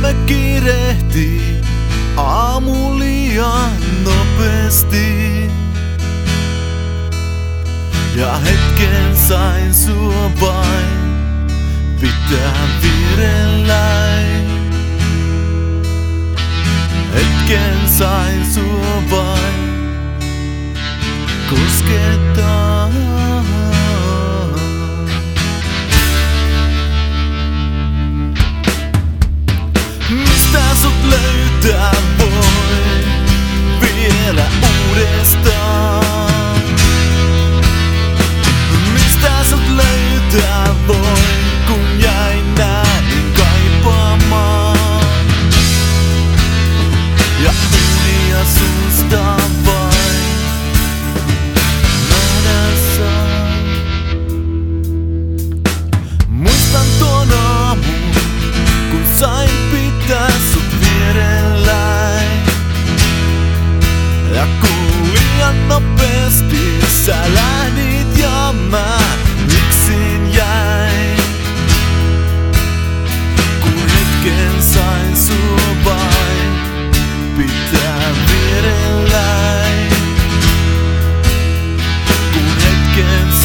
Elämä kiirehtii aamu liian nopeasti. Ja hetken sain sua vain pitää vireelläin. Hetken sain sua vain koskettaa. Mistä sut löytää voi vielä uudestaan? Mistä sut löytää voi, kun jäin näin kaipaamaan? Ja unia susta vain nähdä saan. Muistan tuon aamun, kun sain pitää sut vierelläin. Ja kun liian nopeasti sä lähdit ja mä yksin jäin. Kun hetken sain sua vain pitää vierelläin. Kun hetken